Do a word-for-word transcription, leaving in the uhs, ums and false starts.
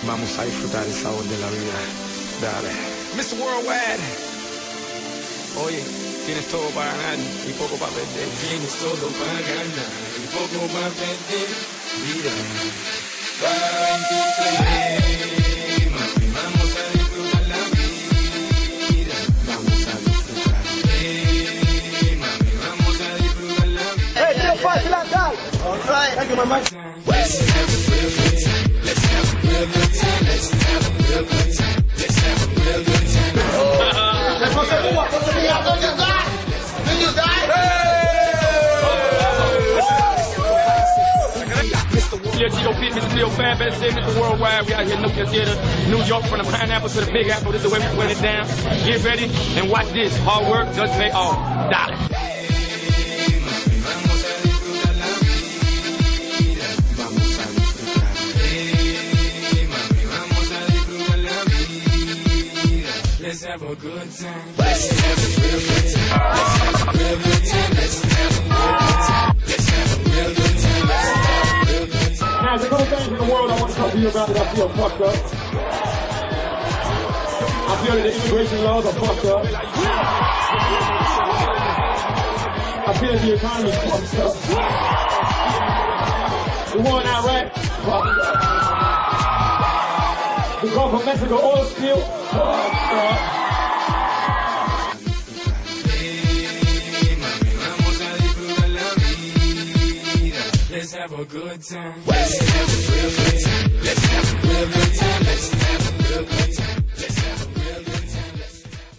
Vamos a disfrutar el sabor de la vida. Dale. mister Worldwide. Oye, tienes todo para ganar y poco para perder. Tienes todo para ganar y poco para perder. Vida. veintitrés, mami, vamos a disfrutar la vida. Vamos a disfrutar. Hey, mami, vamos a disfrutar la vida. Hey, still fighting like that. All right. Thank you, my man. Let's have a real good time. Let's have a real good time. Let's have a real good time. Let's have a real good time. Você boa, você me ajuda, you die. Will you die? Yeah, G O P, Mister Leo Fab, best say Mister Worldwide. We out here in Nokia Theater, New York, from the pineapple to the big apple. This is the way we put it down. Get ready and watch this. Hard work does pay off. Dollar. Let's have a good time. Let's have a real good time. Let's have a real good time. Let's have a real good time. Let's have a real good time. Let's have a real good time. Now, there's a couple things in the world I want to talk to you about that I feel fucked up. I feel that the immigration laws are fucked up. I feel that the economy is fucked up. The war in Iraq, fucked up. The Gulf of Mexico oil spill, fucked up. Let's have a good time. Let's have a real good time. Let's have a real good time. Let's